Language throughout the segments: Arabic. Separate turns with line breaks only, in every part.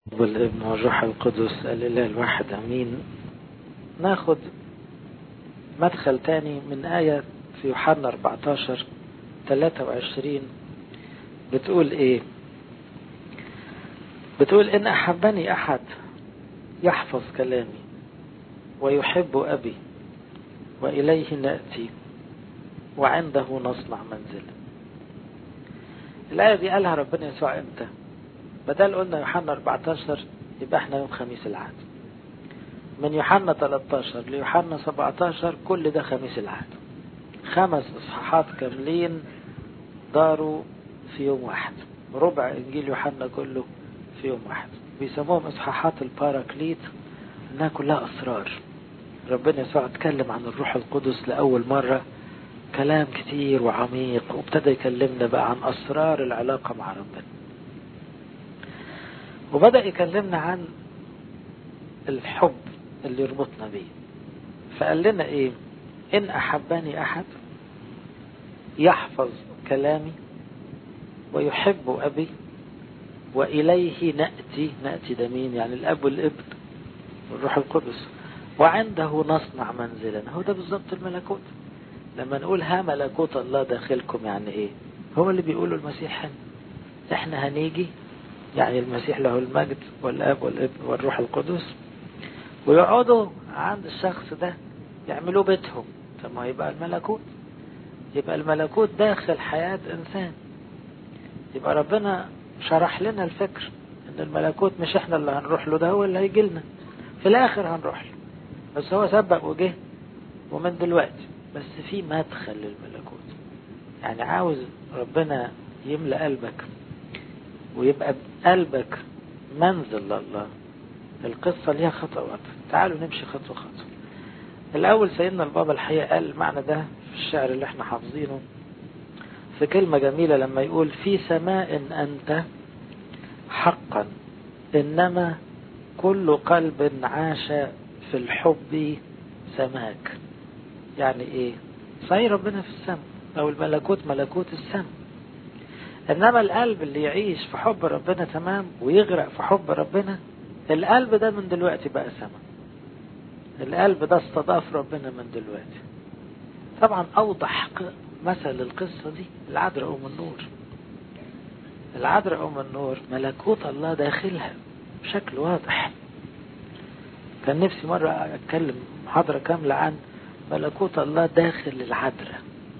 والابن والروح القدس الإله الواحد أمين. ناخد مدخل تاني من آية في يوحنا 14:23 بتقول إيه؟ بتقول إن أحبني أحد يحفظ كلامي ويحب أبي وإليه نأتي وعنده نصنع منزلا. الآية دي قالها ربنا يسوع إمتى؟ بدل قلنا يوحنا 14 يبقى احنا يوم خميس العهد. من يوحنا 13 ليوحنا 17 كل ده خميس العهد. 5 إصحاحات كاملين داروا في يوم واحد، ربع إنجيل يوحنا كله في يوم واحد. بيسموهم إصحاحات الباراكليت، إنها كلها أسرار. ربنا يسوع اتكلم عن الروح القدس لأول مرة كلام كتير وعميق، وابتدى يكلمنا بقى عن أسرار العلاقة مع ربنا، وبدأ يكلمنا عن الحب اللي يربطنا بيه. فقال لنا إيه؟ إن أحبني أحد يحفظ كلامي ويحب أبي وإليه نأتي ده مين؟ يعني الأب والابن والروح القدس، وعنده نصنع منزلا. هو ده بالضبط الملكوت. لما نقول ها ملكوت الله داخلكم يعني إيه؟ هو اللي بيقوله المسيح هنا. إحنا هنيجي، يعني المسيح له المجد والأب والابن والروح القدس، ويقعدوا عند الشخص ده يعملوا بيتهم. ثم يبقى الملكوت، يبقى الملكوت داخل حياة إنسان. يبقى ربنا شرح لنا الفكر إن الملكوت مش إحنا اللي هنروح له، ده هو اللي هيجي لنا في الآخر هنروح له، بس هو سبق وجه ومن دلوقتي. بس في مدخل للملكوت، يعني عاوز ربنا يملأ قلبك ويبقى قلبك منزل لله. القصة ليها خطوات، تعالوا نمشي خطوة خطوة. الأول سيدنا البابا الحقيقة قال المعنى ده في الشعر اللي احنا حافظينه في كلمة جميلة لما يقول: في سماء أنت حقا إنما كل قلب عاش في الحب سماك. يعني إيه؟ صحيح ربنا في السماء، أو الملكوت ملكوت السماء، إنما القلب اللي يعيش في حب ربنا تمام ويغرق في حب ربنا، القلب ده من دلوقتي بقى سماء. القلب ده استضاف ربنا من دلوقتي. طبعا أوضح مثل القصة دي العذراء أم النور. العذراء أم النور ملكوت الله داخلها بشكل واضح. كان نفسي مرة أتكلم محاضرة كاملة عن ملكوت الله داخل العذراء،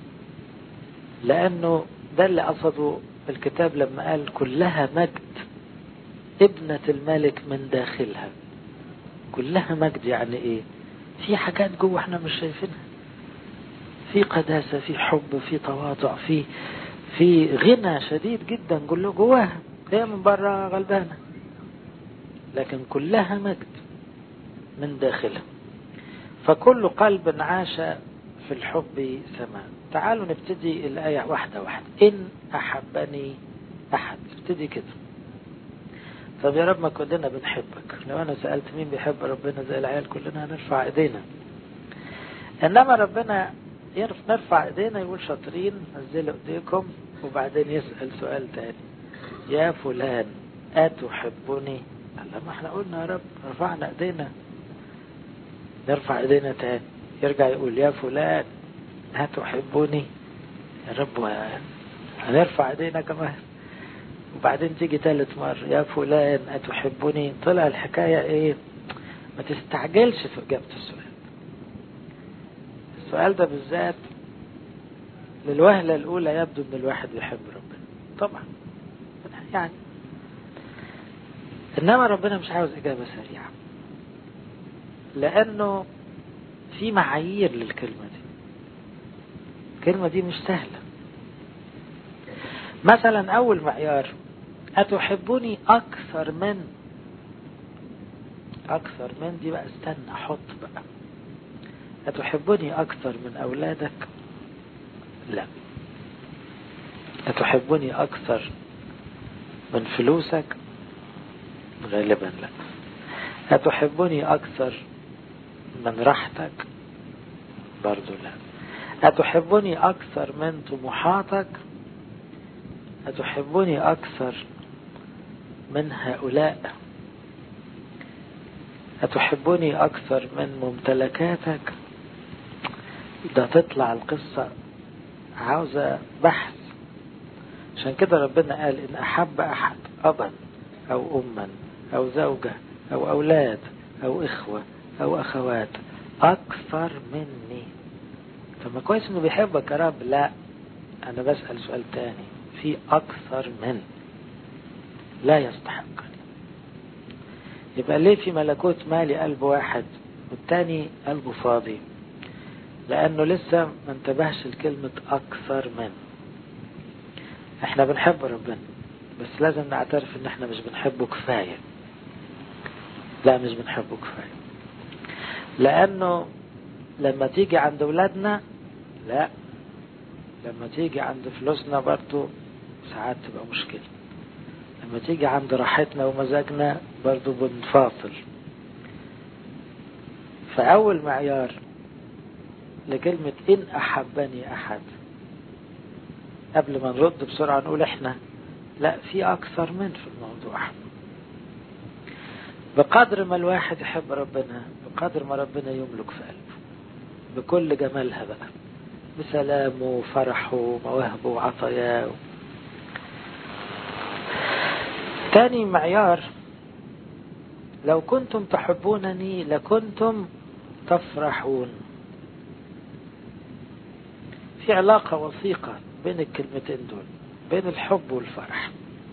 لأنه ده اللي قصده الكتاب لما قال كلها مجد ابنة الملك من داخلها. كلها مجد يعني إيه؟ في حاجات جوه احنا مش شايفينها، في قداسة، في حب، في تواضع، في غنى شديد جدا جواها. هي من بره غلبانة، لكن كلها مجد من داخلها. فكل قلب عاش في الحب سماء. تعالوا نبتدي الآية واحدة واحدة. إن أحبني أحد، ابتدي كده. طب يا رب ما كلنا بنحبك. لو أنا سألت مين بيحب ربنا زي العيال كلنا هنرفع ايدينا، إنما ربنا نرفع ايدينا يقول شاطرين نزلوا ايديكم، وبعدين يسأل سؤال تاني: يا فلان أتحبني؟ لما احنا قلنا يا رب رفعنا ايدينا، نرفع ايدينا تاني، يرجع يقول: يا فلان أتحبني؟ يا رب هنرفع ايدينا كمان، وبعدين تيجي ثالث مرة: يا فلان أتحبني؟ طلع الحكاية ايه؟ ما تستعجلش في إجابة السؤال ده بالذات. للوهلة الأولى يبدو أن الواحد يحب ربنا طبعا يعني، إنما ربنا مش عاوز إجابة سريعة، لأنه في معايير للكلمة دي. الكلمة دي مش سهلة. مثلا أول معيار: أتحبني أكثر من دي بقى استنى حط بقى. أتحبني أكثر من أولادك؟ لا. أتحبني أكثر من فلوسك؟ غالبا لا. أتحبني أكثر من راحتك؟ برضو لا. أتحبني أكثر من طموحاتك؟ أتحبني أكثر من هؤلاء أتحبني أكثر من ممتلكاتك؟ ده تطلع القصة عاوزة بحث. عشان كده ربنا قال إن أحب أحد أبا أو أما أو زوجة أو أولاد أو إخوة أو أخوات أكثر مني. طب ما كويس إنه بيحبك يا رب. لا، أنا بسأل سؤال تاني، في أكثر من لا يستحق. يبقى ليه في ملكوت مالي قلب واحد والتاني قلبه فاضي؟ لأنه لسه ما انتبهش لكلمة أكثر من. احنا بنحب ربنا بس لازم نعترف ان احنا مش بنحبه كفاية. لا، مش بنحبه كفاية، لأنه لما تيجي عند ولادنا لا، لما تيجي عند فلوسنا برضو ساعات تبقى مشكلة، لما تيجي عند راحتنا ومزاجنا برضو بنفاصل. فأول معيار لكلمة إن أحبني أحد، قبل ما نرد بسرعة نقول إحنا لا، في أكثر من في الموضوع. بقدر ما الواحد يحب ربنا بقدر ما ربنا يملك في قلبه بكل جمالها بقى، بسلامه وفرحه ومواهبه وعطاياه. تاني معيار، لو كنتم تحبونني لكنتم تفرحون. في علاقة وثيقة بين الكلمتين دول، بين الحب والفرح.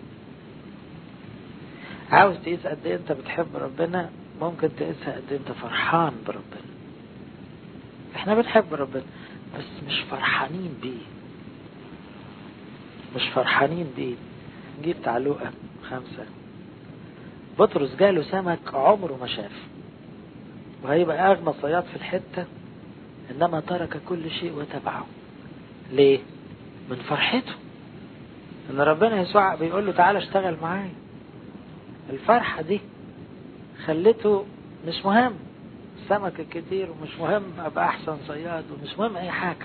عاوز تقيس قد ايه انت بتحب ربنا، ممكن تقيسها قد ايه انت فرحان بربنا. احنا بنحب ربنا بس مش فرحانين بيه، مش فرحانين بيه. جيب تعلوقة 5، بطرس جاله سمك عمره ما شاف وهيبقى أغنى صياد في الحتة، إنما ترك كل شيء وتبعه. ليه؟ من فرحته إن ربنا يسوع بيقول له تعالى اشتغل معايا. الفرحة دي خلته مش مهم السمك الكتير، ومش مهم أبقى أحسن صياد، ومش مهم أي حاجة.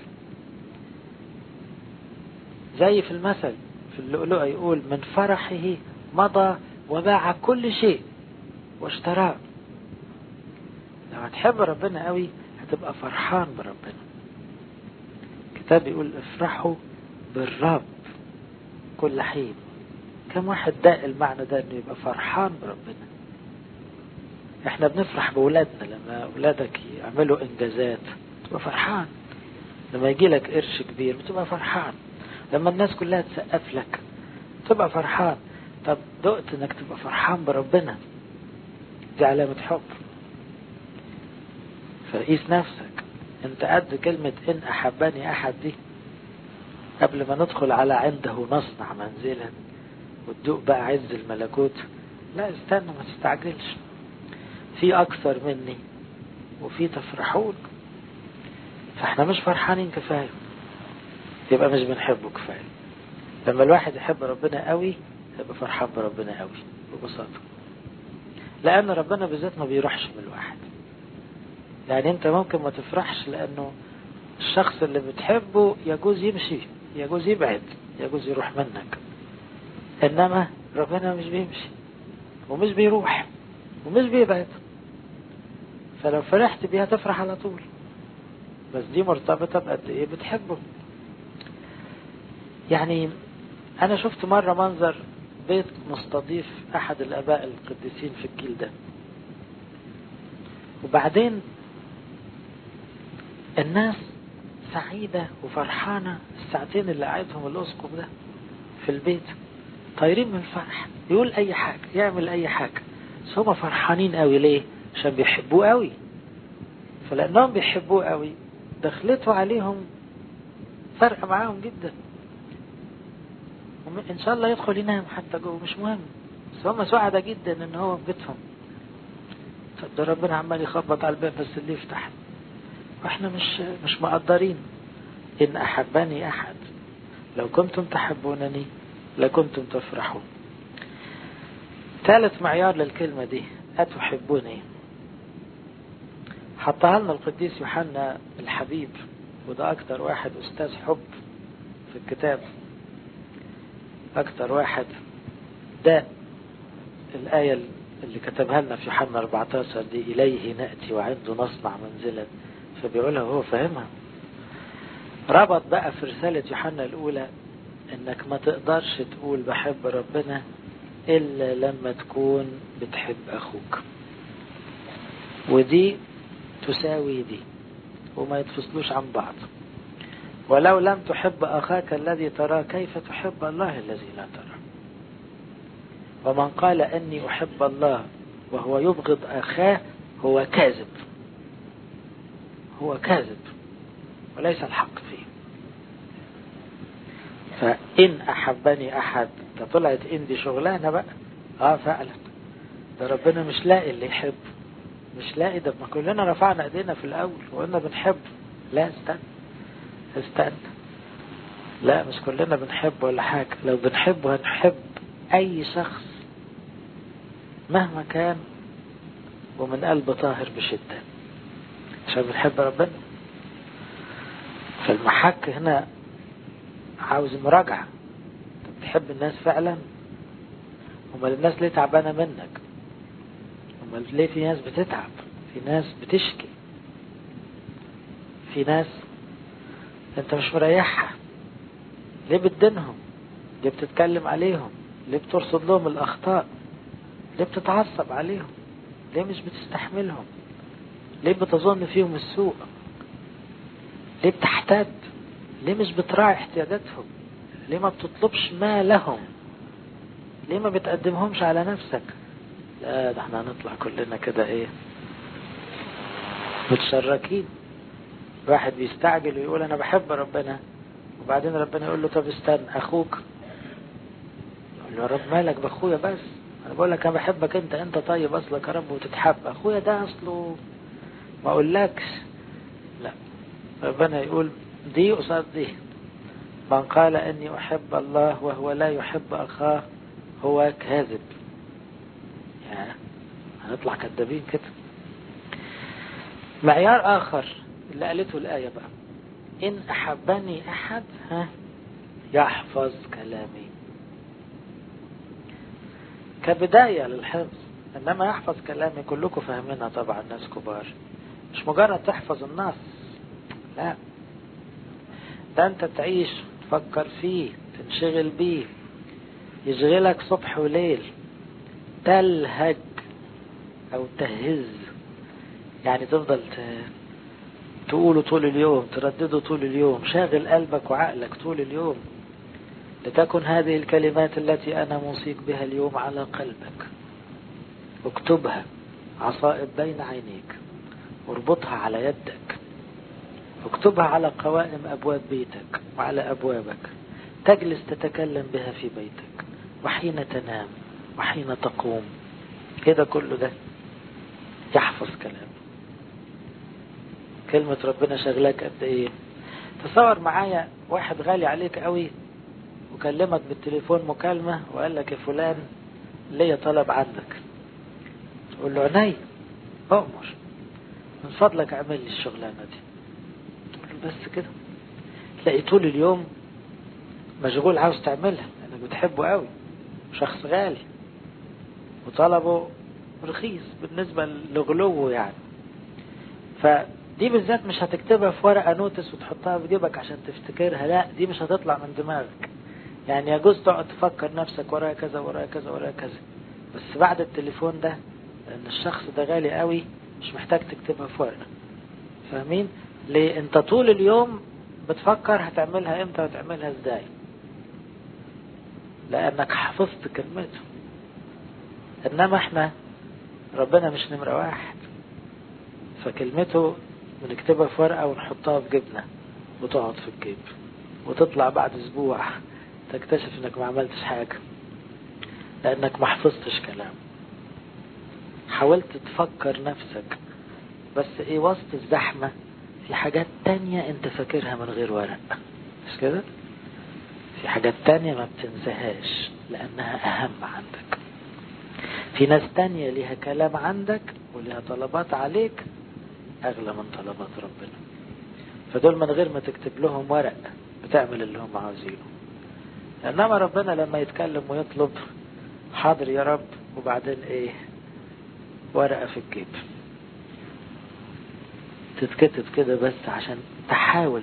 زي في المثل في اللؤلؤة يقول من فرحه مضى وباع كل شيء واشتراه. لو هتحب ربنا قوي هتبقى فرحان بربنا. الكتاب يقول افرحوا بالرب كل حين. كم واحد داق المعنى ده انه يبقى فرحان بربنا؟ احنا بنفرح بولادنا، لما اولادك يعملوا انجازات تبقى فرحان، لما يجي لك قرش كبير بتبقى فرحان، لما الناس كلها تسقف لك تبقى فرحان. طب دقت انك تبقى فرحان بربنا؟ دي علامة حب. فقيس نفسك انت قد كلمة ان احبني احد دي قبل ما ندخل على عنده نصنع منزلا وتدوق بقى عز الملكوت. لا، استنى، ما تستعجلش. في اكثر مني وفي تفرحون. فاحنا مش فرحانين كفاية، يبقى مش بنحبه كفاية. لما الواحد يحب ربنا قوي يبقى فرحان بربنا قوي ببساطة، لأن ربنا بالذات ما بيروحش من الواحد. يعني انت ممكن ما تفرحش لأنه الشخص اللي بتحبه يجوز يمشي، يجوز يبعد، يجوز يروح منك، إنما ربنا مش بيمشي ومش بيروح ومش بيبعد. فلو فرحت بيها تفرح على طول، بس دي مرتبطة بقد ايه بتحبه. يعني انا شفت مرة منظر بيت مستضيف احد الاباء القديسين في الجيل ده، وبعدين الناس سعيدة وفرحانة الساعتين اللي قاعدهم الاسقف ده في البيت، طايرين من الفرح، يقول اي حاجة يعمل اي حاجة، بس هم فرحانين قوي. ليه؟ عشان بيحبوه قوي. فلانهم بيحبوه قوي دخلته عليهم فرق معاهم جدا. ان شاء الله يدخل ينام حتى جوه مش مهم، بس هم سعداء جدا ان هو في بيتهم. ده ربنا عمال يخبط على الباب بس اللي يفتح. واحنا مش مقدرين. ان احبني احد لو كنتم تحبونني لكنتم تفرحون. ثالث معيار للكلمة دي أتحبوني، حطها لنا القديس يوحنا الحبيب، وده أكتر واحد أستاذ حب في الكتاب، أكتر واحد ده الآية اللي كتبها لنا في يوحنا 14 دي، إليه نأتي وعنده نصنع منزلا، فبيقولها وهو فاهمها. ربط بقى في رسالة يوحنا الأولى إنك ما تقدرش تقول بحب ربنا إلا لما تكون بتحب أخوك، ودي تساوي دي وما يتفصلوش عن بعض. ولو لم تحب أخاك الذي تراه كيف تحب الله الذي لا تراه؟ ومن قال أني أحب الله وهو يبغض أخاه هو كاذب، هو كاذب وليس الحق فيه. فإن أحبني أحد، طلعت إن دي شغلانة بقى. فعلا ده ربنا مش لاقي اللي يحب، مش لاقي. ده ما كلنا رفعنا ايدينا في الأول وقلنا بنحب. لا استنى، لا مش كلنا بنحب ولا حاجة. لو بنحب هنحب أي شخص مهما كان ومن قلب طاهر بشدة، عشان بنحب ربنا. فالمحك هنا عاوز مراجعة. انت بتحب الناس فعلا؟ امال الناس ليه تعبانة منك؟ امال ليه في ناس بتتعب؟ في ناس بتشكي، في ناس انت مش مريحها. ليه بتدينهم؟ ليه بتتكلم عليهم؟ ليه بترصد لهم الأخطاء؟ ليه بتتعصب عليهم؟ ليه مش بتستحملهم؟ ليه بتظن فيهم السوء؟ ليه بتحتد؟ ليه مش بتراعي احتياجاتهم؟ ليه ما بتطلبش ما لهم؟ ليه ما بتقدمهمش على نفسك؟ لا، ده احنا هنطلع كلنا كده متشركين. واحد بيستعجل ويقول انا بحب ربنا، وبعدين ربنا يقول له طب استنى اخوك. يقول له يا رب مالك باخويا؟ بس انا بقول لك انا بحبك انت طيب اصلك يا رب وتتحب. اخويا ده اصله ما اقولكش. لا، ربنا يقول دي قصاد دي. من قال اني احب الله وهو لا يحب اخاه هو كاذب. يعني هنطلع كذابين كده. معيار اخر اللي قالته الآية بقى، ان احبني احد يحفظ كلامي. كبداية للحفظ. انما يحفظ كلامي كلكم فاهمينها طبعا، ناس كبار. مش مجرد تحفظ النص، لا، ده انت تعيش تفكر فيه، تنشغل بيه، يشغلك صبح وليل، تلهج او تهز. يعني تفضل تقوله طول اليوم، تردده طول اليوم، شاغل قلبك وعقلك طول اليوم. لتكن هذه الكلمات التي أنا موصيك بها اليوم على قلبك، اكتبها عصائب بين عينيك، اربطها على يدك، اكتبها على قوائم أبواب بيتك وعلى أبوابك، تجلس تتكلم بها في بيتك وحين تنام وحين تقوم. كده كله ده يحفظ كلام. كلمة ربنا شغلك قد ايه؟ تصور معايا واحد غالي عليك قوي وكلمك بالتليفون مكالمة وقال لك يا فلان ليه طلب عندك. تقول له عيني، أؤمر، من فضلك اعمل لي الشغلانة دي. تقول له بس كده. تلاقي طول اليوم مشغول عاوز تعملها لأنك بتحبه قوي، شخص غالي وطلبه رخيص بالنسبة لغلوه يعني. فدي بالذات مش هتكتبها في ورقة نوتس وتحطها في جيبك عشان تفتكرها، لا، دي مش هتطلع من دماغك. يعني يجوز تقعد تفكر نفسك ورايا كذا ورايا كذا ورايا كذا، بس بعد التليفون ده، لأن الشخص ده غالي قوي، مش محتاج تكتبها في ورقة. فاهمين؟ ليه؟ انت طول اليوم بتفكر هتعملها امتى وتعملها ازاي، لأنك حفظت كلمته. إنما احنا ربنا مش نمرة واحد، فكلمته بنكتبها في ورقة ونحطها في جيبنا وتقعد في الجيب، وتطلع بعد اسبوع تكتشف انك ما عملتش حاجة لانك ما حفظتش كلام. حاولت تفكر نفسك بس وسط الزحمة في حاجات تانية انت فاكرها من غير ورق، مش كده؟ في حاجات تانية ما بتنساهاش لانها اهم عندك. في ناس تانية ليها كلام عندك وليها طلبات عليك اغلى من طلبات ربنا، فدول من غير ما تكتب لهم ورق بتعمل اللي هم عاوزينه. انما ربنا لما يتكلم ويطلب، حاضر يا رب، وبعدين ورقة في الجيب تتكتب كده بس عشان تحاول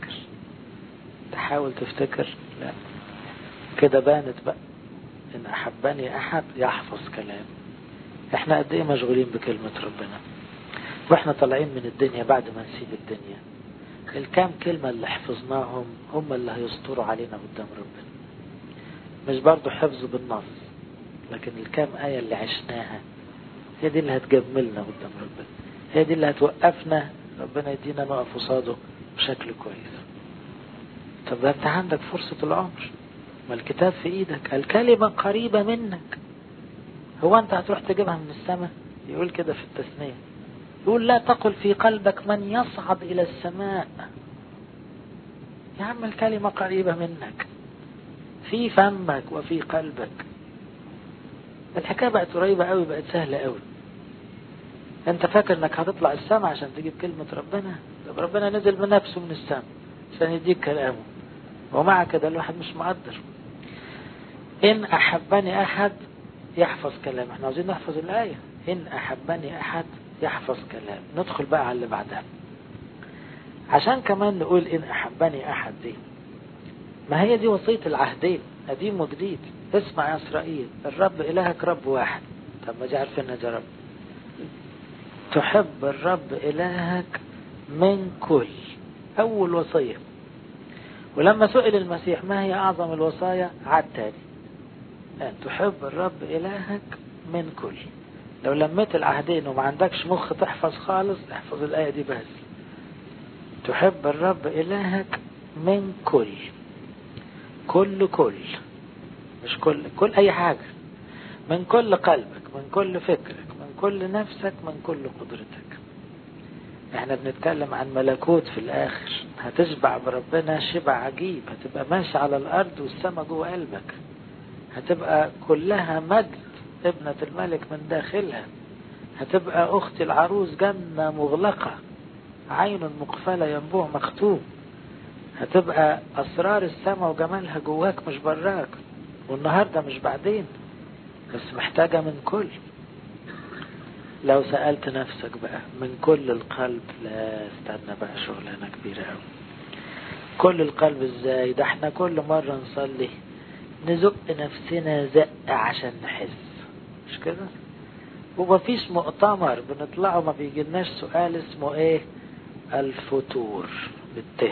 تفتكر. لا، كده بانت بقى إن أحبني أحد يحفظ كلام. احنا قد ايه مشغولين بكلمة ربنا، واحنا طالعين من الدنيا بعد ما نسيب الدنيا الكام كلمة اللي حفظناهم هم اللي هيسطروا علينا قدام ربنا. مش برضو حفظ بالنص، لكن الكام آية اللي عشناها هي دي اللي هتجملنا قدام ربنا، هي دي اللي هتوقفنا ربنا يدينا نقف قصاده بشكل كويس. طب ده انت عندك فرصة العمر، ما الكتاب في ايدك، الكلمة قريبة منك. هو انت هتروح تجيبها من السماء؟ يقول كده في التثنية، يقول لا تقل في قلبك من يصعد إلى السماء. يا عم الكلمة قريبة منك، في فمك وفي قلبك. الحكاية بقت قريبة قوي، بقت سهلة قوي. انت فاكر انك هتطلع السماء عشان تجيب كلمة ربنا؟ طب ربنا نزل بنفسه من السماء عشان يديك كلامه، ومع كده الواحد مش مقدر. إن أحبني أحد يحفظ كلام. احنا عاوزين نحفظ الآية، إن أحبني أحد يحفظ كلام. ندخل بقى على اللي بعدها عشان كمان نقول إن أحبني أحد دي، ما هي دي وصية العهدين قديم وجديد. اسمع يا إسرائيل، الرب إلهك رب واحد. طب ما دي عارفين ده رب. تحب الرب إلهك من كل، أول وصية. ولما سئل المسيح ما هي أعظم الوصايا عاد تاني، أن تحب الرب إلهك من كل. لو لميت العهدين وما عندكش مخ تحفظ خالص، احفظ الآية دي بس. تحب الرب إلهك من كل، كل مش كل أي حاجة، من كل قلبك، من كل فكرك، من كل نفسك، من كل قدرتك. احنا بنتكلم عن ملكوت في الآخر، هتشبع بربنا شبع عجيب، هتبقى ماشي على الأرض والسماء جوه قلبك، هتبقى كلها مجد ابنة الملك من داخلها، هتبقى أخت العروس جنة مغلقة، عين مقفلة ينبوع مختوم، هتبقى أسرار السماء وجمالها جواك مش براك، والنهاردة مش بعدين، بس محتاجة من كل. لو سألت نفسك بقى من كل القلب، لا استنى بقى شغلانة كبيرة أوي. كل القلب ازاي؟ ده احنا كل مرة نصلي نزق نفسنا زق عشان نحس، مش كده؟ ومفيش مؤتمر بنطلعه ما بيجيلناش سؤال اسمه ايه؟ الفتور بالته.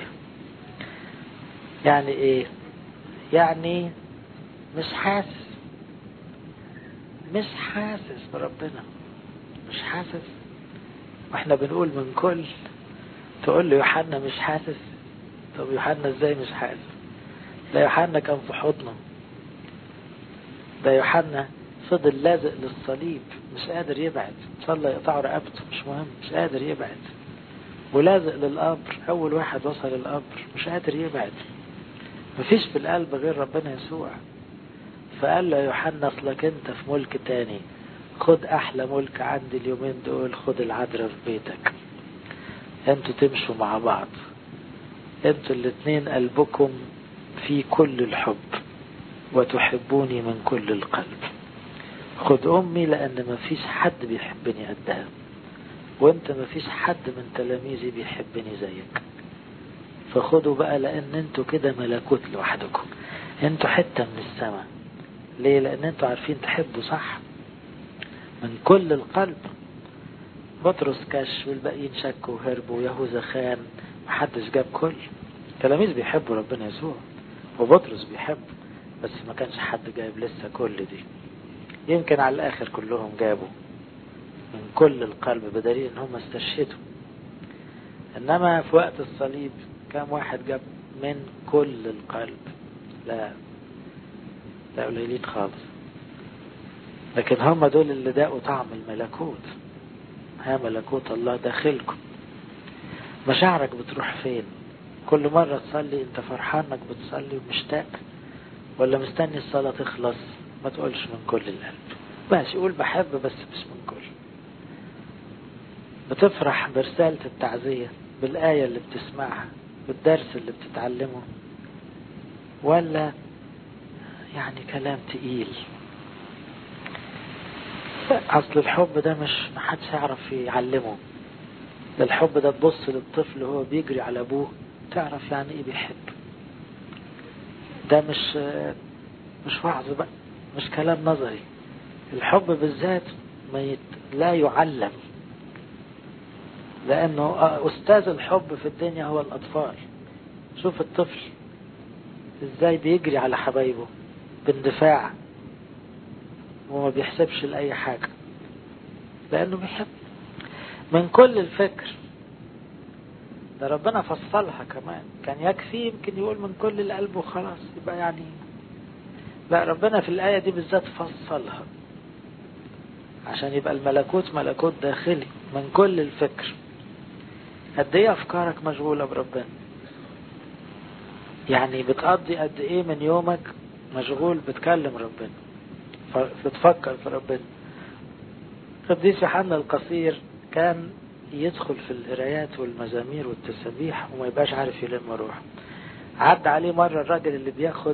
يعني ايه؟ يعني مش حاسس بربنا، مش حاسس. واحنا بنقول من كل، تقول له يوحنا مش حاسس. طب يوحنا ازاي مش حاسس؟ ده يوحنا كان في حضنه، ده يوحنا فضل لازق للصليب مش قادر يبعد، صلى يقطع رقبته مش مهم، مش قادر يبعد، ولازق للقبر، اول واحد وصل القبر مش قادر يبعد. مفيش في القلب غير ربنا يسوع. فقال له يوحنا اصلك انت في ملك تاني، خد احلى ملك عندي اليومين دول، خد العذراء في بيتك، انتوا تمشوا مع بعض، انتوا الاتنين قلبكم في كل الحب وتحبوني من كل القلب. خد امي لان مفيش حد بيحبني قدها، وانت مفيش حد من تلاميذي بيحبني زيك. فخدوا بقى لان انتوا كده ملكوت لوحدكم، انتوا حتة من السماء. ليه؟ لان انتوا عارفين تحبوا صح من كل القلب. بطرس كش والباقيين شكوا وهربوا، ويهوذا خان، محدش جاب كل. التلاميذ بيحبوا ربنا يسوع وبطرس بيحب، بس ما كانش حد جايب لسه كل دي. يمكن على الاخر كلهم جابوا من كل القلب، بدليل ان هم استشهدوا. انما في وقت الصليب كم واحد جاب من كل القلب؟ لا قليلين خالص. لكن هم دول اللي داقوا طعم الملكوت. ها ملكوت الله داخلكم. مشاعرك بتروح فين كل مرة تصلي؟ انت فرحان انك بتصلي ومشتاق، ولا مستني الصلاة تخلص؟ ما تقولش من كل القلب، ماشي قول بحب بس مش من كل. بتفرح برسالة التعزية، بالآية اللي بتسمعها، بالدرس اللي بتتعلمه، ولا يعني كلام تقيل؟ اصل الحب ده مش محدش يعرف يعلمه. ده الحب ده تبص للطفل وهو بيجري على ابوه تعرف يعني ايه بيحب. ده مش وعظ بقى، مش كلام نظري. الحب بالذات لا يعلم، لانه استاذ الحب في الدنيا هو الاطفال. شوف الطفل ازاي بيجري على حبايبه باندفاع وما بيحسبش لأي حاجة، لأنه بيحب من كل الفكر. ده ربنا فصلها كمان، كان يكفي يمكن يقول من كل القلب وخلاص يبقى يعني. لا، ربنا في الآية دي بالذات فصلها عشان يبقى الملكوت ملكوت داخلي من كل الفكر. قد ايه أفكارك مشغولة بربنا؟ يعني بتقضي قد ايه من يومك مشغول بتكلم ربنا، بتفكر في ربنا؟ قديس يوحنا القصير كان يدخل في القرايات والمزامير والتسبيح وما يبقاش عارف يلم روحه. عدى عليه مرة الراجل اللي بياخد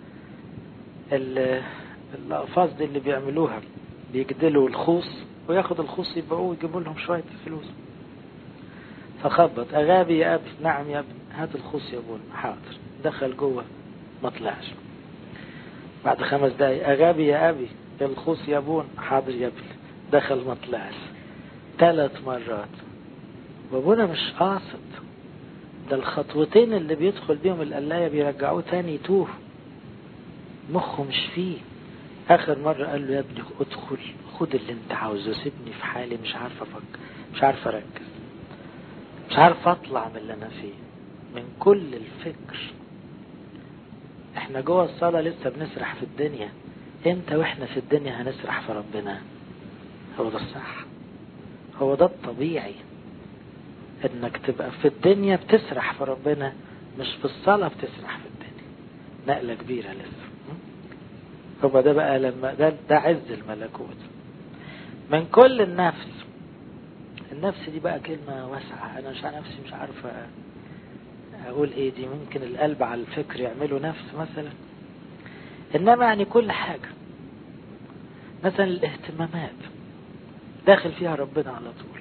الأقفاص دي اللي بيعملوها، بيجدلوا الخوص وياخد الخوص يبيعوه ويجيبوا لهم شوية فلوس. فخبط: أغابي يا أبي. نعم يا ابني. هات الخوص يا ابونا. حاضر. دخل جوه ما طلعش. بعد 5 دقايق: أغابي يا أبي. الخوص يا ابونا. حاضر يا ابني. دخل ما طلعش. 3 مرات. وابونا مش قاصد، ده الخطوتين اللي بيدخل بيهم القلاية بيرجعوه تاني يتوه، مخه مش فيه. آخر مرة قال له: يا ابني ادخل، خد اللي انت عاوزه، سيبني في حالي، مش عارف افكر، مش عارف اركز، مش عارف اطلع من اللي انا فيه من كل الفكر. احنا جوه الصلاة لسه بنسرح في الدنيا. امتى واحنا في الدنيا هنسرح في ربنا؟ هو ده الصح، هو ده الطبيعي، انك تبقى في الدنيا بتسرح في ربنا، مش في الصلاة بتسرح في الدنيا. نقلة كبيرة لسه. هو ده بقى لما ده عز الملكوت من كل النفس. النفس دي بقى كلمة واسعة، انا مش نفسي مش عارفة اقول ايه دي. ممكن القلب على الفكر يعمله نفس مثلا، انما يعني كل حاجة. مثلا الاهتمامات داخل فيها ربنا على طول.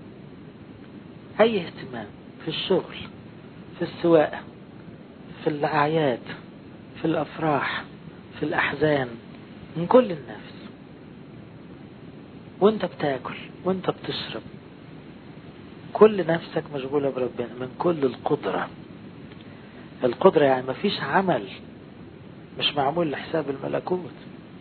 اي اهتمام في الشغل، في السواقة، في الاعياد، في الافراح، في الاحزان، من كل النفس. وانت بتاكل وانت بتشرب، كل نفسك مشغولة بربنا من كل القدرة. القدرة يعني مفيش عمل مش معمول لحساب الملكوت،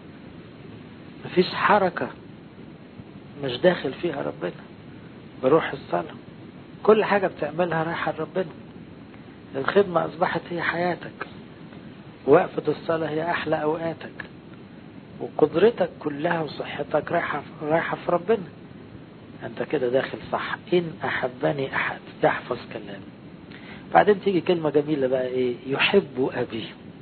مفيش حركة مش داخل فيها ربنا بروح الصلاة. كل حاجة بتعملها رايحة لربنا. الخدمة أصبحت هي حياتك، وقفة الصلاة هي أحلى أوقاتك، وقدرتك كلها وصحتك رايحة في ربنا. أنت كده داخل صح. إن أحبني أحد يحفظ كلامي. بعدين تيجي كلمة جميلة بقى: إيه؟ يحب أبي.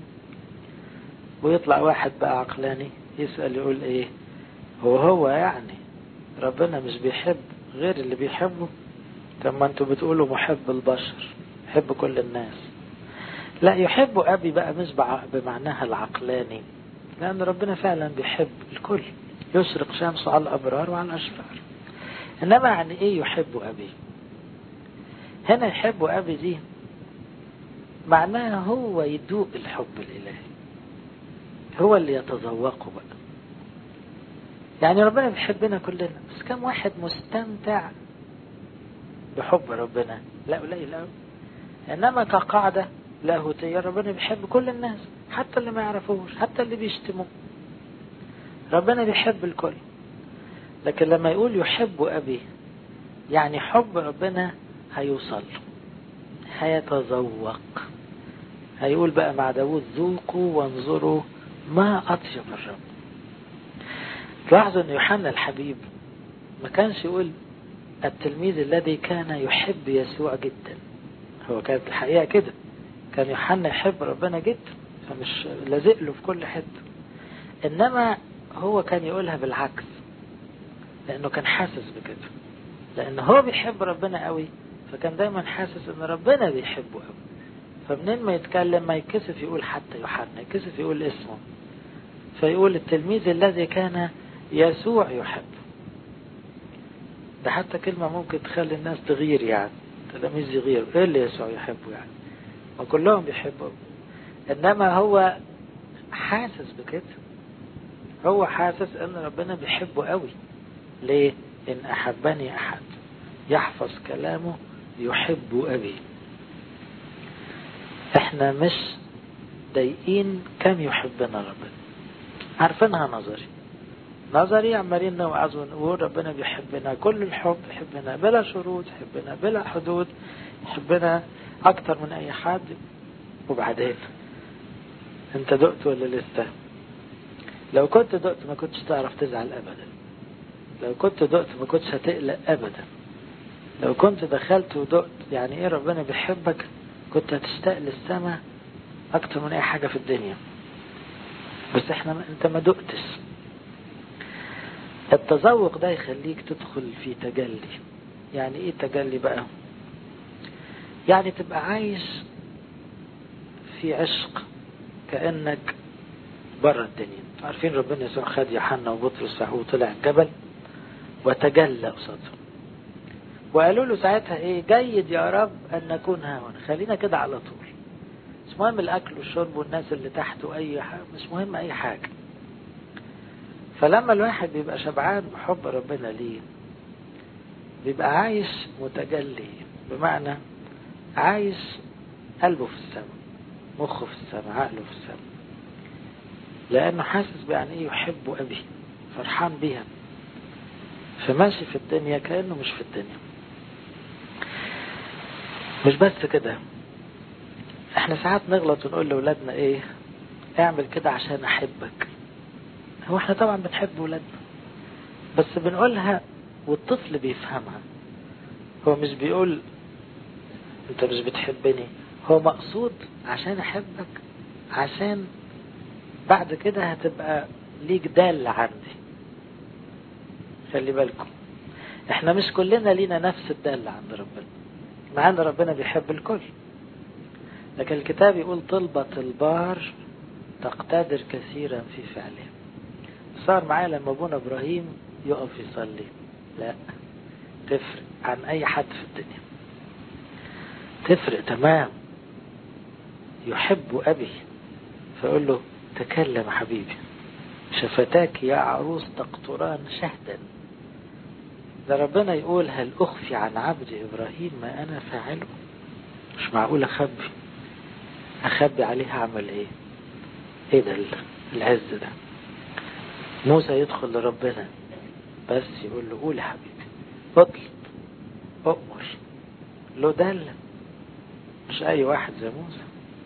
ويطلع واحد بقى عقلاني يسأل يقول: إيه هو يعني ربنا مش بيحب غير اللي بيحبه؟ طب ما انتوا بتقولوا محب البشر، يحب كل الناس. لا، يحب أبي بقى مش بمعناها العقلاني، لأن ربنا فعلا بيحب الكل، يشرق شمسه على الأبرار وعلى الأشرار. إنما يعني إيه يحب أبي؟ هنا يحب أبي دي معناها هو يدوق الحب الإلهي، هو اللي يتذوقه بقى. يعني ربنا بيحبنا كلنا، بس كم واحد مستمتع بحب ربنا؟ لا، قليل قوي. إنما كقاعدة لاهوتية ربنا بيحب كل الناس، حتى اللي ما يعرفوش، حتى اللي بيشتموه. ربنا بيحب الكل. لكن لما يقول يحب أبي، يعني حب ربنا هيوصل، هيتذوق. هيقول بقى مع داود: ذوقوا وانظروا ما أطيب الرب. تلاحظوا أن يوحنا الحبيب ما كانش يقول التلميذ الذي كان يحب يسوع جدا. هو كانت الحقيقة كده، كان يوحنا يحب ربنا جدا، فمش لازق له في كل حته. إنما هو كان يقولها بالعكس، لأنه كان حاسس بكده، لأنه هو بيحب ربنا قوي، فكان دايما حاسس أن ربنا بيحبه قوي. فمنين ما يتكلم ما يتكسف يقول حتى يوحنا، يتكسف يقول اسمه، فيقول التلميذ الذي كان يسوع يحب. ده حتى كلمة ممكن تخلي الناس تغير، يعني تلاميذ يغيروا، ايه اللي يسوع يحبه يعني؟ ما كلهم بيحبوا. انما هو حاسس بكده، هو حاسس ان ربنا بيحبه قوي. ليه؟ ان احبني احد يحفظ كلامه يحب ابي. احنا مش ضايقين كم يحبنا ربنا، عارفينها نظري عمالين نوعظ ونقول ربنا بيحبنا كل الحب، يحبنا بلا شروط، يحبنا بلا حدود، يحبنا اكتر من اي حد. وبعدين انت دقت ولا لسه؟ لو كنت دقت ما كنتش تعرف تزعل ابدا، لو كنت دقت ما كنتش هتقلق ابدا، لو كنت دخلت ودقت يعني ايه ربنا بيحبك كنت هتشتاق للسماء اكتر من اي حاجة في الدنيا. بس انت ما دقتش. التذوق ده يخليك تدخل في تجلي. يعني ايه تجلي بقى؟ يعني تبقى عايش في عشق كأنك بره الدنيا. عارفين ربنا يسوع خد يوحنا وبطرس وطلع الجبل وتجلى قصادهم، وقالوا له ساعتها ايه؟ جيد يا رب ان نكون ها هنا، خلينا كده على طول، مش مهم الاكل والشرب والناس اللي تحته، اي حاجة مش مهم اي حاجة. فلما الواحد بيبقى شبعان بحب ربنا ليه بيبقى عايش متجلي، بمعنى عايش قلبه في السماء، مخه في السماء، عقله في السماء، لانه حاسس بأن ايه يحب ابي، فرحان بيها، فماشي في الدنيا كأنه مش في الدنيا. مش بس كده، احنا ساعات نغلط ونقول لأولادنا ايه؟ اعمل كده عشان احبك. هو احنا طبعا بنحب أولادنا، بس بنقولها والطفل بيفهمها. هو مش بيقول انت مش بتحبني، هو مقصود عشان احبك، عشان بعد كده هتبقى ليك دالة عندي. خلي بالكم، احنا مش كلنا لينا نفس الدالة عند ربنا، مع ان ربنا بيحب الكل، لكن الكتاب يقول طلبة البار تقتدر كثيرا في فعله. صار معايا لما ابونا ابراهيم يقف يصلي، لا تفرق عن اي حد في الدنيا، تفرق تمام. يحب ابي، فيقول له تكلم حبيبي، شفتاك يا عروس تقطران شهدا. ده ربنا يقول هل اخفي عن عبد ابراهيم ما انا فاعله؟ مش معقول اخبي عليه، هعمل ايه؟ ايه ده العز ده؟ موسى يدخل لربنا بس يقول له قول يا حبيبي، اطلب، اؤمر، له دالة، مش اي واحد زي موسى.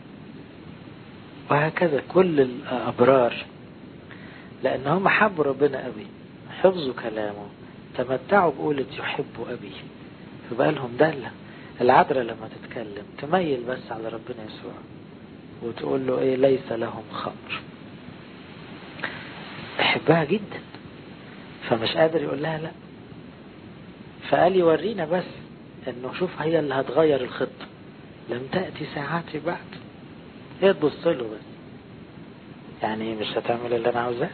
وهكذا كل الابرار، لان هم حبوا ربنا قوي، حفظوا كلامه، تمتعوا بقولة يحب ابي، فبقى لهم دالة. العذراء لما تتكلم تميل بس على ربنا يسوع وتقول له ايه؟ ليس لهم خمر. تحبها جدا، فمش قادر يقول لها لا. فقال يورينا بس انه شوف هي اللي هتغير الخطة، لم تأتي ساعاتي بعد. هي تبص له بس، يعني مش هتعمل اللي انا عاوزاه،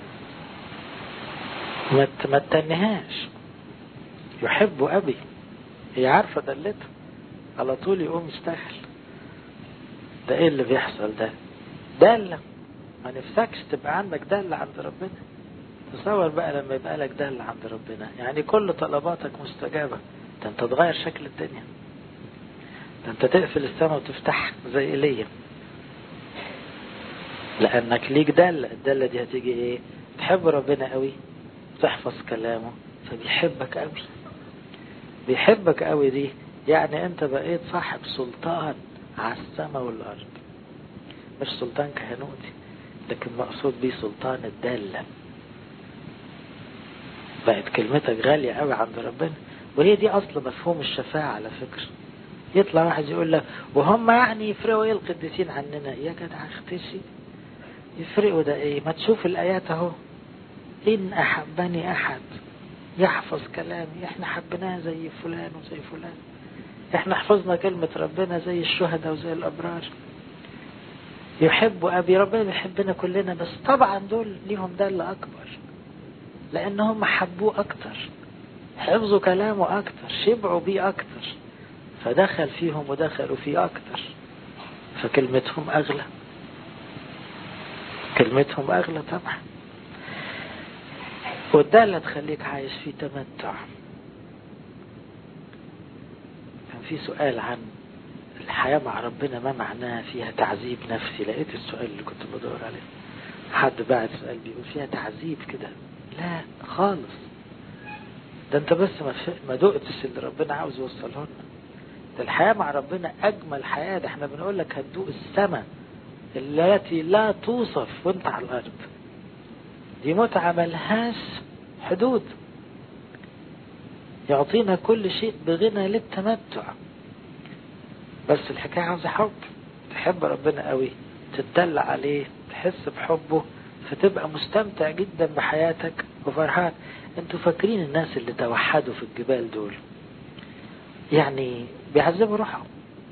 ما تتنهاش. يحب ابي، هي عارفة دلته، على طول يقوم يشتغل. ده ايه اللي بيحصل ده؟ دالة. ما نفسكش تبقى عندك دالة عند ربنا؟ تصور بقى لما يبقى لك دالة عند ربنا، يعني كل طلباتك مستجابة. ده انت تغير شكل الدنيا، ده انت تقفل السماء وتفتح زي ايليا، لانك ليك دالة. الدالة دي هتيجي ايه؟ تحب ربنا قوي، تحفظ كلامه، فبيحبك قوي. بيحبك قوي دي يعني انت بقيت صاحب سلطان على السماء والارض، مش سلطان كهنوتي، لكن مقصود بيه سلطان الدالة. بقت كلمتك غالية قوي عند ربنا. وهي دي اصل مفهوم الشفاعة على فكرة. يطلع واحد يقول لك وهم يعني يفرقوا ايه القديسين عننا؟ يا جدع اختشي، يفرقوا ده ايه؟ ما تشوف الايات اهو، ان احبني احد يحفظ كلامي، احنا حبناه زي فلان وزي فلان، احنا حفظنا كلمة ربنا زي الشهداء وزي الابرار. يحب ابي، ربنا بيحبنا كلنا، بس طبعا دول ليهم دالة اكبر لانهم حبوه اكتر. حفظوا كلامه أكتر، شبعوا بيه أكتر، فدخل فيهم ودخلوا فيه أكتر، فكلمتهم أغلى، كلمتهم أغلى طبعا. وده اللي تخليك عايش فيه تمتع. كان في سؤال عن الحياة مع ربنا ما معناها فيها تعذيب نفسي، لقيت السؤال اللي كنت بدور عليه، حد بعت سؤال بيقول فيها تعذيب كده. لا خالص، ده انت بس ما دقتش اللي ربنا عاوز يوصله لنا. ده الحياة مع ربنا أجمل حياة، ده احنا بنقول لك هتدوق السماء التي لا توصف وانت على الأرض. دي متعة ملهاش حدود، يعطينا كل شيء بغنى للتمتع. بس الحكاية عاوزة حب، تحب ربنا قوي، تتدلع عليه، تحس بحبه، فتبقى مستمتع جدا بحياتك وفرحان. انتوا فاكرين الناس اللي توحدوا في الجبال دول يعني بيعذبوا روحهم،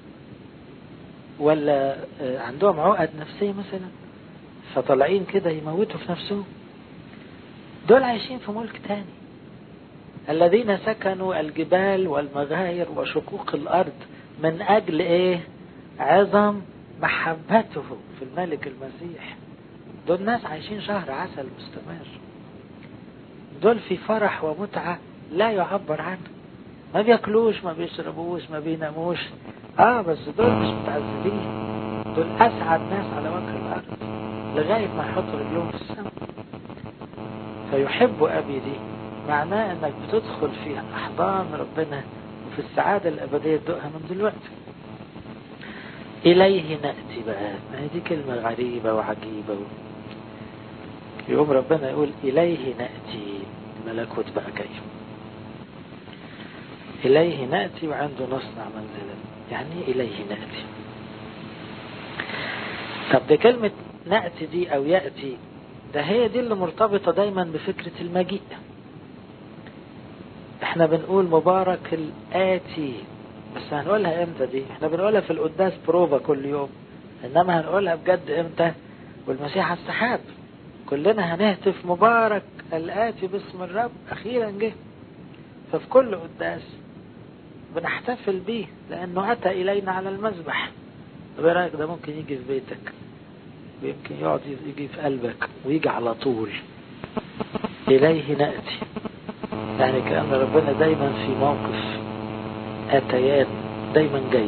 ولا عندهم عقد نفسية مثلا فطلعين كده يموتوا في نفسهم؟ دول عايشين في ملك تاني. الذين سكنوا الجبال والمغاير وشقوق الأرض من أجل إيه؟ عظم محبته في الملك المسيح. دول ناس عايشين شهر عسل مستمر، دول في فرح ومتعة لا يعبر عنه، ما بيأكلوش ما بيشربوش ما بيناموش، بس دول مش متعذبين، دول أسعد ناس على وجه الأرض لغاية ما يحطوا رجلهم في السماء. فيحب أبي دي معناه أنك بتدخل في أحضان ربنا وفي السعادة الأبدية تدوقها من دلوقتي. إليه نأتي بقى، ما هي دي كلمة غريبة وعجيبة. يوم ربنا يقول إليه نأتي، الملكوت بقى جاي. إليه نأتي وعنده نصنع منزلا، يعني إليه نأتي. طب دي كلمة نأتي دي أو يأتي، ده هي دي اللي مرتبطة دايما بفكرة المجيء. احنا بنقول مبارك الآتي، بس هنقولها امتى دي؟ احنا بنقولها في القداس بروفا كل يوم، انما هنقولها بجد امتى؟ والمسيح على السحاب كلنا هنهتف مبارك الآتي باسم الرب، أخيرا جه. ففي كل قداس بنحتفل بيه لأنه أتى إلينا على المذبح. طب ايه رأيك؟ ده ممكن يجي في بيتك، ويمكن يقعد يجي في قلبك ويجي على طول. إليه نأتي يعني كأن ربنا دايما في موقف أتيان، دايما جاي،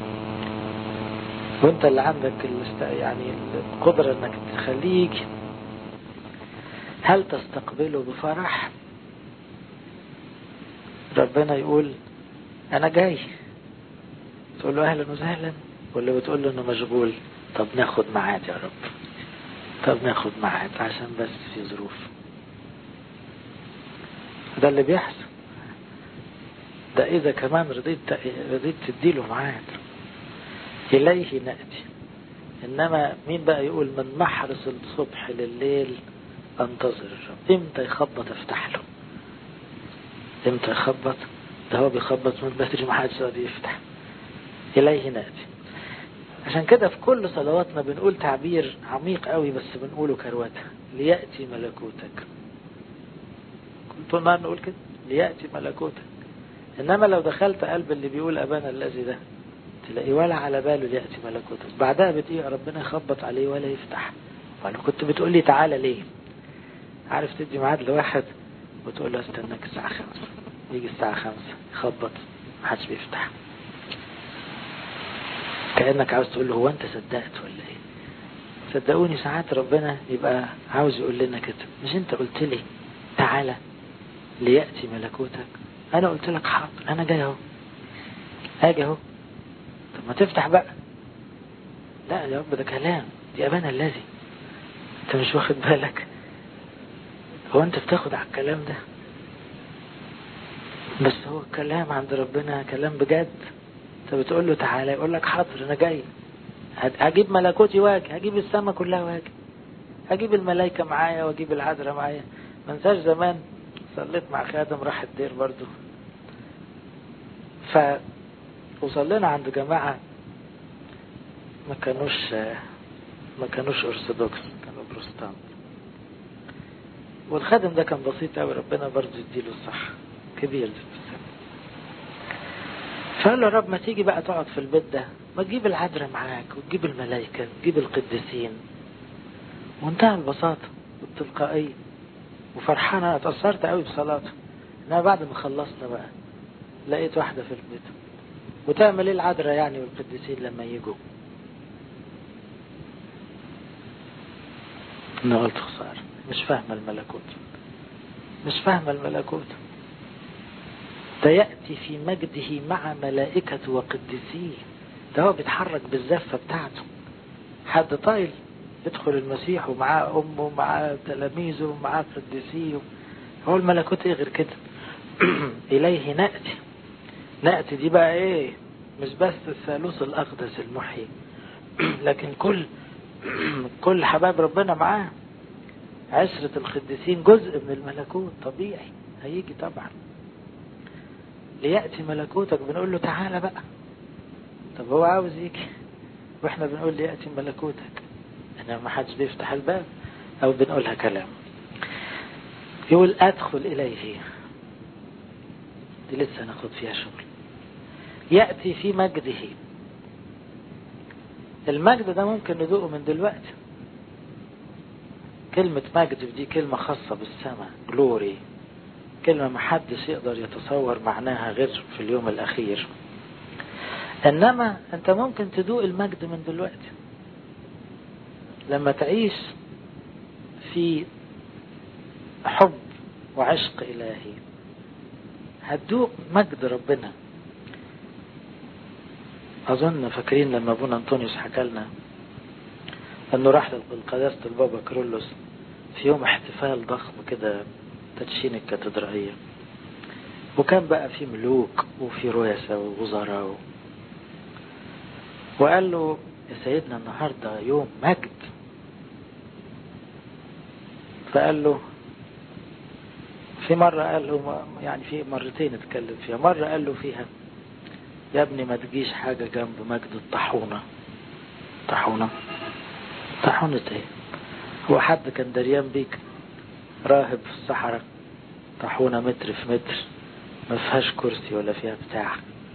وانت اللي عندك يعني القدرة انك تخليه يجي. هل تستقبله بفرح؟ ربنا يقول انا جاي، تقول له اهلا وسهلا، ولا بتقول له انه مشغول؟ طب ناخد ميعاد يا رب، طب ناخد ميعاد عشان بس في ظروف. ده اللي بيحصل. ده اذا كمان رضيت تديله ميعاد. اليه نأتي. انما مين بقى يقول من محرس الصبح لليل انتظر الرب؟ امتى يخبط افتح له، امتى يخبط؟ ده هو بيخبط من بدري ما حدش راضي يفتح. اليه نأتي. عشان كده في كل صلواتنا بنقول تعبير عميق قوي بس بنقوله كروته، ليأتي ملكوتك. كنت ما نقول كده ليأتي ملكوتك. انما لو دخلت قلب اللي بيقول ابانا الذي ده تلاقي ولا على باله ليأتي ملكوتك، بعدها بدقيقة ربنا يخبط عليه ولا يفتح. وانا كنت بتقول لي تعالى ليه؟ عارف تدي ميعاد لواحد وتقول له استناك الساعة 5، يجي الساعة 5 يخبط محدش بيفتح، كأنك عاوز تقول له هو انت صدقت ولا ايه؟ صدقوني ساعات ربنا يبقى عاوز يقول لنا كده، مش انت قلت لي تعالى ليأتي ملكوتك؟ انا قلت لك حاضر، انا جاي اهو، اجي اهو، طب ما تفتح بقى. لا يا رب ده كلام، دي ابانا الذي، انت مش واخد بالك؟ هو انت بتاخد على الكلام ده؟ بس هو الكلام عند ربنا كلام بجد. انت بتقول له تعالى يقول لك حاضر انا جاي، هجيب ملكوتي واجي، هجيب السماء كلها واجي، هجيب الملائكة معايا واجيب العذراء معايا. ما انساش زمان صليت مع خادم راح الدير برضو، وصلينا عند جماعة ما كانوش ارثوذكس، كانوا بروتستانت. والخادم ده كان بسيط قوي، ربنا برضو يديله الصح. كبير في السماء. فقال له يا رب ما تيجي بقى تقعد في البيت ده، ما تجيب العذراء معاك وتجيب الملائكة وتجيب القديسين. منتهى البساطة والتلقائية. وفرحان، انا اتأثرت قوي بصلاته. انا بعد ما خلصنا بقى لقيت واحدة في البيت. وتعمل ايه العذراء يعني والقديسين لما يجوا؟ انا قلت خسارة، مش فاهمة الملكوت، مش فاهمة الملكوت. ده يأتي في مجده مع ملائكة وقديسيه. ده هو بيتحرك بالزفة بتاعته. حد طايل يدخل المسيح ومعاه أمه ومعاه تلاميذه ومعاه قديسيه. هو الملكوت ايه غير كده؟ إليه نأتي. نأتي دي بقى ايه؟ مش بس الثالوث الأقدس المحيي، لكن كل حباب ربنا معاه. عشرة القديسين جزء من الملكوت طبيعي، هيجي طبعا. ليأتي ملكوتك بنقول له تعالى بقى. طب هو عاوز يجي واحنا بنقول ليأتي ملكوتك، انا ما حدش بيفتح الباب او بنقولها كلام. يقول ادخل اليه، دي لسه ناخد فيها شغل. يأتي في مجده. المجد ده ممكن ندوقه من دلوقتي. كلمة مجد دي كلمة خاصة بالسماء، جلوري، كلمة محدش يقدر يتصور معناها غير في اليوم الأخير. إنما أنت ممكن تدوق المجد من دلوقتي لما تعيش في حب وعشق إلهي. هتدوق مجد ربنا. أظن فاكرين لما أبونا أنطونيوس حكى لنا أنه راح للقداسة البابا كرولوس في يوم احتفال ضخم كده، تدشين الكاتدرائية، وكان بقى في ملوك وفي رؤساء ووزراء، وقال له يا سيدنا النهاردة يوم مجد. فقال له في مرة، قال له يعني في مرتين اتكلم فيها. مرة قال له فيها يا ابني ما تجيش حاجة جنب مجد الطاحونة. طاحونة ايه؟ هو حد كان دريان بيك راهب في الصحراء؟ طاحونة متر في متر، ما فيهاش كرسي ولا فيها بتاع.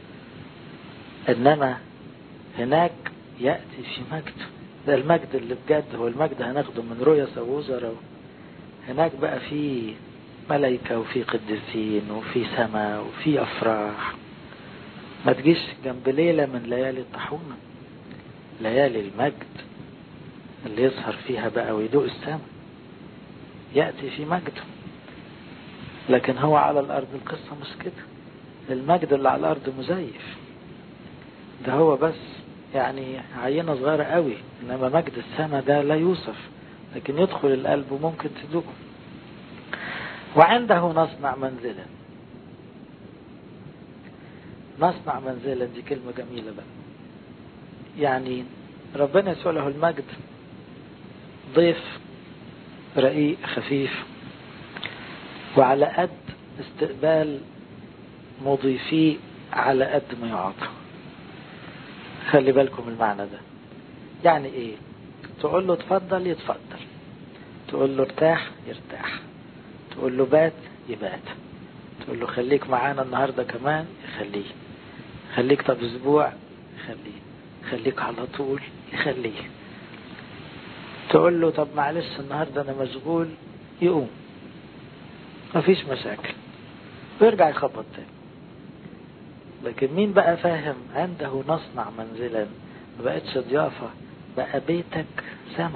انما هناك يأتي في مجد. ده المجد اللي بجد، هو المجد هناخده من رؤساء ووزراء. هناك بقى في ملائكة وفي قديسين وفي سماء وفي أفراح. ما تجيش جنب ليلة من ليالي الطاحونة، ليالي المجد اللي يظهر فيها بقى ويدوق السماء. يأتي في مجد. لكن هو على الأرض القصة مش كده. المجد اللي على الأرض مزيف. ده هو بس يعني عينة صغيرة قوي. إنما مجد السماء ده لا يوصف، لكن يدخل القلب وممكن تدوقه. وعنده نصنع منزلا. نصنع منزلا دي كلمة جميلة بقى. يعني ربنا يسوع له المجد ضيف رقيق خفيف، وعلى قد استقبال مضيفيه على قد ما يعطى. خلي بالكم المعنى ده. يعني ايه؟ تقول له اتفضل يتفضل، تقول له ارتاح يرتاح، تقول له بات يبات، تقول له خليك معانا النهاردة كمان يخليه، خليك طب اسبوع يخليه، خليك على طول يخليه. تقول له طب معلش النهاردة انا مشغول يقوم، مفيش مشاكل، ويرجع يخبط تاني. لكن مين بقى فاهم عنده نصنع منزلا؟ ما بقتش ضيافة، بقى بيتك سما،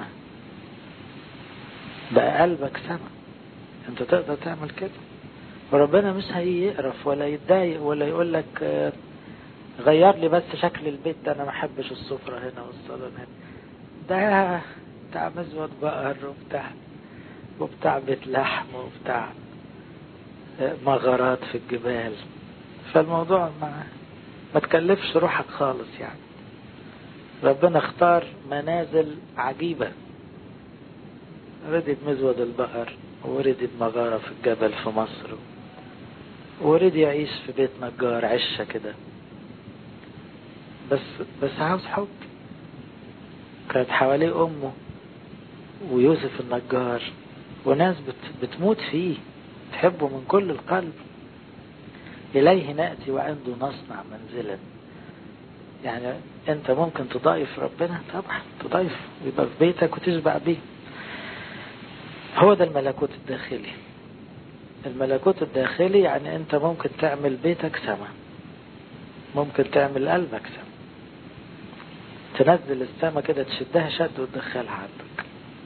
بقى قلبك سما. انت تقدر تعمل كده، وربنا مش هيقرف ولا يتضايق ولا يقول لك غير لي بس شكل البيت ده، انا ما احبش السفرة هنا والصالون هنا. ده بتاع مزود بقر وبتاع بيت لحم وبتاع مغارات في الجبال. فالموضوع ما تكلفش روحك خالص يعني. ربنا اختار منازل عجيبة. ردد مزود البقر، وردد مغارة في الجبل في مصر، ورد يعيش في بيت نجار عشة كده. بس عاوز حب. كانت حواليه أمه ويوسف النجار، وناس بتموت فيه، تحبه من كل القلب. إليه نأتي وعنده نصنع منزلا. يعني أنت ممكن تضايف ربنا، طبعا تضايف يبقى في بيتك وتشبع بيه. هو ده الملكوت الداخلي. الملكوت الداخلي يعني أنت ممكن تعمل بيتك سما، ممكن تعمل قلبك سما، تنزل السما كده تشدها شد وتدخلها عندك.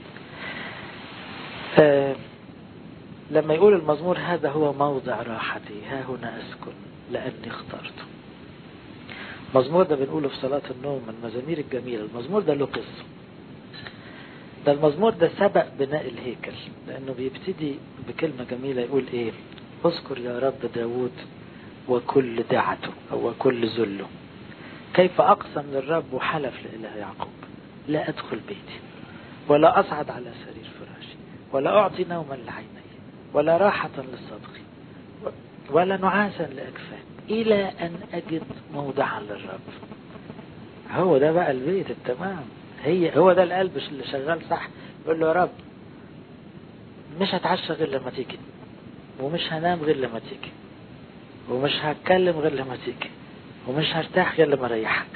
لما يقول المزمور هذا هو موضع راحتي ها هنا أسكن لأني اخترته. المزمور ده بنقوله في صلاة النوم، من المزامير الجميلة. المزمور ده له قصة. ده المزمور ده سبق بناء الهيكل، لأنه بيبتدي بكلمة جميلة يقول إيه؟ اذكر يا رب داود وكل دعته أو وكل ذله، كيف أقسم للرب وحلف لإله يعقوب لا أدخل بيتي ولا أصعد على سرير فراشي ولا أعطي نوما لعيني ولا راحة للصدق ولا نعاسا لأكفاء إلى أن أجد موضعا للرب. هو ده بقى البيت التمام، هو ده القلب اللي شغال صح. يقول له يا رب مش هتعشى غير لما تيجي، ومش هنام غير لما تيجي، ومش هتكلم غير لما تيجي، ومش هرتاح غير لما اريحك.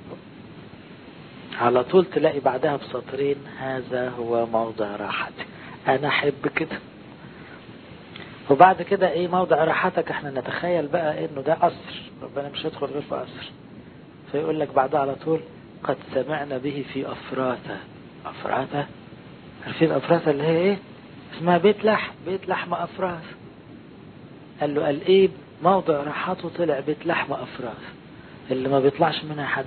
على طول تلاقي بعدها بسطرين هذا هو موضع راحتي، انا احب كده. وبعد كده ايه موضع راحتك؟ احنا نتخيل بقى انه ده قصر، ربنا مش هيدخل غير في قصر. فيقول لك بعدها على طول قد سمعنا به في افراثة. افراثة، عارفين افراثة اللي هي ايه؟ اسمها بيت لحم، بيت لحم افراث. قال له قال ايه موضع راحته؟ طلع بيت لحم افراث اللي ما بيطلعش منها حد،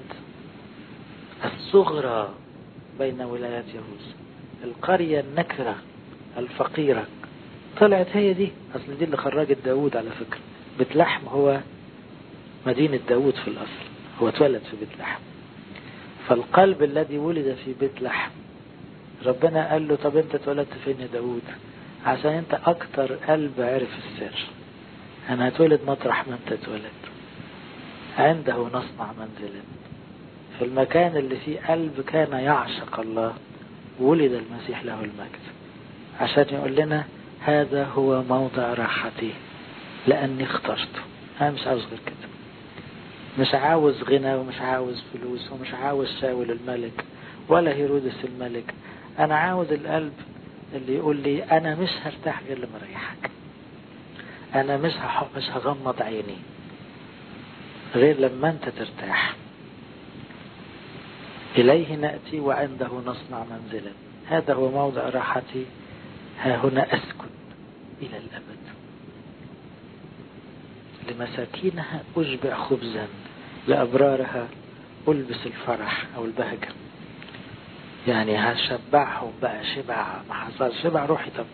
الصغرى بين ولايات يهوذا، القرية النكرة الفقيرة، طلعت هي دي. اصل دي اللي خرجت داود على فكرة. بيت لحم هو مدينة داود في الاصل، هو اتولد في بيت لحم. فالقلب الذي ولد في بيت لحم، ربنا قال له طب انت اتولدت فين يا داود؟ عشان انت اكتر قلب عرف السر. انا هتولد مطرح ما انت اتولد، عنده نصنع منزلا، في المكان اللي فيه قلب كان يعشق الله ولد المسيح له المجد، عشان يقول لنا هذا هو موضع راحتي لأني اخترته. أنا مش عاوز غير كده، مش عاوز غنى ومش عاوز فلوس ومش عاوز شاول الملك ولا هيرودس الملك. أنا عاوز القلب اللي يقول لي أنا مش هرتاح غير لما اريحك، أنا مش هغمض عيني غير لما أنت ترتاح. إليه نأتي وعنده نصنع منزلا، هذا هو موضع راحتي ها هنا أسكن إلى الأبد. لمساكينها أشبع خبزا، لأبرارها ألبس الفرح أو البهجة. يعني هشبعهم بقى شبع ما حصل، شبع روحي. طب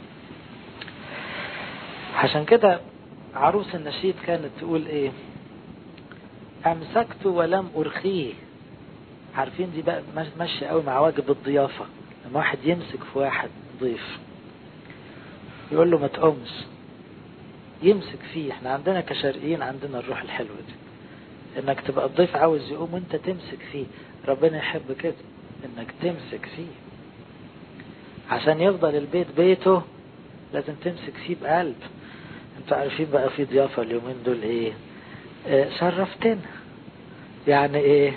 عشان كده عروس النشيد كانت تقول ايه؟ أمسكت ولم أرخيه. عارفين دي بقى ماشية قوي مع واجب الضيافة. لما واحد يمسك في واحد ضيف يقول له ما تقومش، يمسك فيه. احنا عندنا كشرقيين عندنا الروح الحلوة دي، انك تبقى الضيف عاوز يقوم وانت تمسك فيه. ربنا يحب كده، انك تمسك فيه. عشان يفضل البيت بيته لازم تمسك فيه بقلب. انتوا عارفين بقى في ضيافة اليومين دول ايه؟ شرفتنا. يعني ايه؟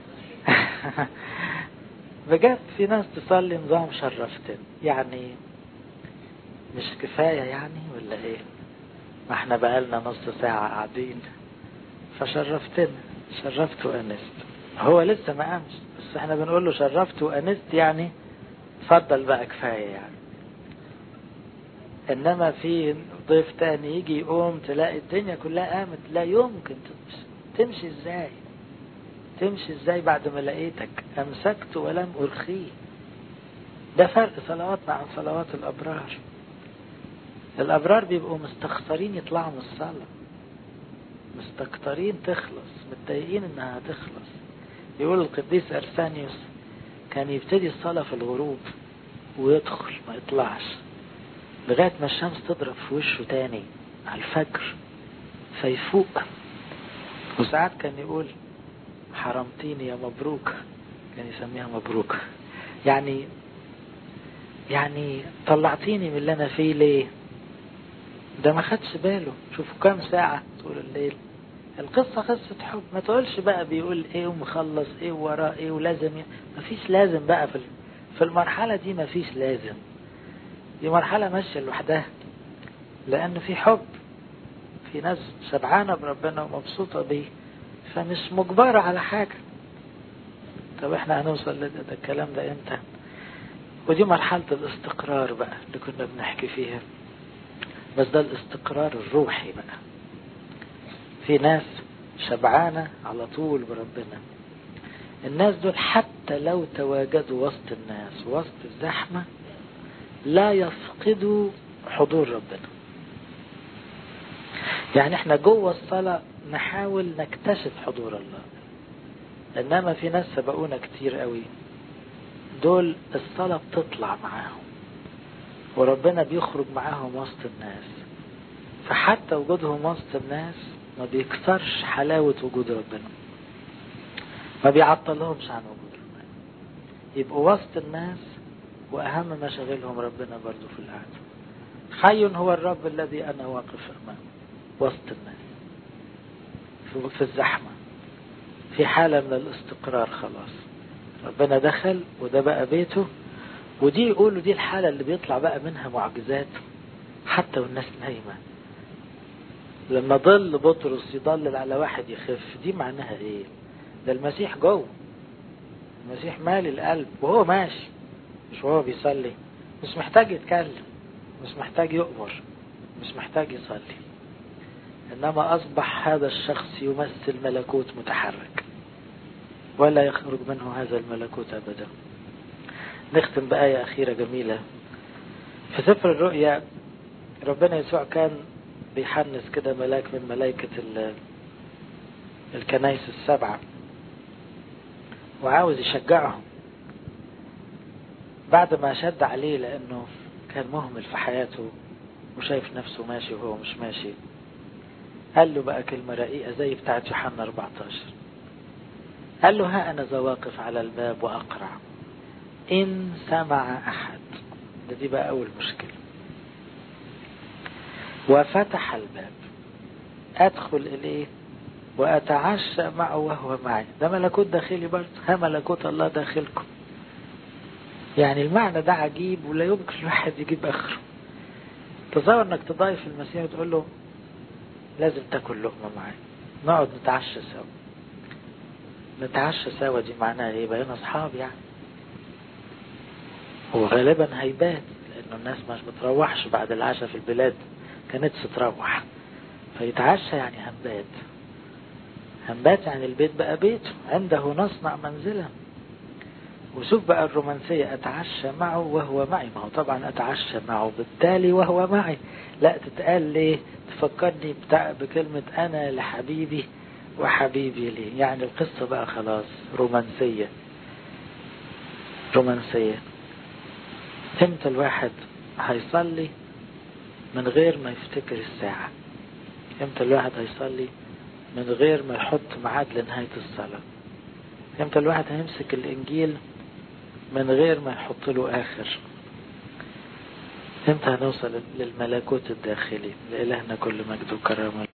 بجد في ناس تصلي نظام شرفتنا، يعني مش كفاية يعني ولا ايه؟ ما احنا بقالنا نص ساعة قاعدين فشرفتنا، شرفت وأنست. هو لسه ما قامش بس احنا بنقول له شرفت وأنست، يعني فضل بقى كفاية يعني. انما في ضيف تاني يجي يقوم تلاقي الدنيا كلها قامت. لا يمكن تمشي ازاي؟ تمشي ازاي بعد ما لقيتك امسكت ولم ارخيه؟ ده فرق صلواتنا عن صلوات الابرار. الابرار بيبقوا مستخسرين يطلعوا من الصلاة، مستكترين تخلص، متضايقين انها تخلص. يقول القديس ارسانيوس كان يبتدي الصلاة في الغروب ويدخل ما يطلعش لغاية ما الشمس تضرب في وشه تاني على الفجر فيفوق. وساعات كان يقول حرمتيني يا مبروك، كان يسميها مبروك، يعني طلعتيني من اللي انا فيه ليه؟ ده ما خدش باله. شوفوا كام ساعة طول الليل. القصة قصة حب، ما تقولش بقى بيقول ايه ومخلص ايه وراه ايه ولازم ايه. مفيش لازم بقى في المرحلة دي، مفيش لازم. دي مرحلة ماشية لوحدها، لأن في حب، في ناس شبعانة بربنا ومبسوطة بيه، فمش مجبرة على حاجة. طب احنا هنوصل الكلام ده امتى؟ ودي مرحلة الاستقرار بقى اللي كنا بنحكي فيها، بس ده الاستقرار الروحي بقى. في ناس شبعانة على طول بربنا، الناس دول حتى لو تواجدوا وسط الناس وسط الزحمة لا يفقدوا حضور ربنا. يعني احنا جوه الصلاة نحاول نكتشف حضور الله، انما في ناس سبقونا كتير قوي، دول الصلاة بتطلع معاهم وربنا بيخرج معاهم وسط الناس، فحتى وجودهم وسط الناس ما بيكسرش حلاوة وجود ربنا، ما بيعطلهمش عن وجود ربنا. يبقوا وسط الناس وأهم مشاغلهم ربنا برضو في القعدة. حي هو الرب الذي أنا واقف أمامه وسط الناس، في الزحمة، في حالة من الاستقرار. خلاص ربنا دخل وده بقى بيته. ودي يقولوا دي الحالة اللي بيطلع بقى منها معجزات حتى والناس نايمة. لما ظل بطرس يضلل على واحد يخف، دي معناها ايه؟ ده المسيح جوه، المسيح مالي القلب وهو ماشي، مش وهو بيصلي، مش محتاج يتكلم، مش محتاج يؤمر، مش محتاج يصلي، انما اصبح هذا الشخص يمثل ملكوت متحرك ولا يخرج منه هذا الملكوت ابدا. نختم بآية أخيرة جميلة في سفر الرؤيا. ربنا يسوع كان بيحنس كده ملاك من ملائكة الكنائس السبعة وعاوز يشجعهم بعد ما شد عليه، لأنه كان مهمل في حياته وشايف نفسه ماشي وهو مش ماشي. قال له بقى كلمة رقيقة زي بتاعت يوحنا 14، قال له ها أنا ذا واقف على الباب وأقرع، إن سمع أحد، دي بقى أول مشكلة، وفتح الباب أدخل إليه وأتعشى معه وهو معي. ده ملكوت داخلي برضه، ها ملكوت الله داخلكم. يعني المعنى ده عجيب ولا يمكن الواحد يجيب آخره. تصور انك تضايف المسيح وتقول له لازم تاكل لقمة معي، نقعد نتعشى سوا. نتعشى سوا دي معناها ايه؟ بقينا اصحاب يعني. هو غالبا هيبات، لانه الناس مش بتروحش بعد العشاء في البلاد، كانت تروح، فيتعشى يعني هنبات. هنبات يعني البيت بقى بيته، عنده نصنع منزلا. وشوف بقى الرومانسية، أتعشى معه وهو معي. ما هو طبعا أتعشى معه بالتالي وهو معي، لا تتقال ليه؟ تفكرني بكلمة أنا لحبيبي وحبيبي لي. يعني القصة بقى خلاص رومانسية. رومانسية. امتى الواحد هيصلي من غير ما يفتكر الساعة؟ امتى الواحد هيصلي من غير ما يحط ميعاد لنهاية الصلاة؟ امتى الواحد هيمسك الإنجيل من غير ما يحط له آخر؟ امتى هنوصل للملكوت الداخلي؟ لإلهنا كل مجد وكرامة.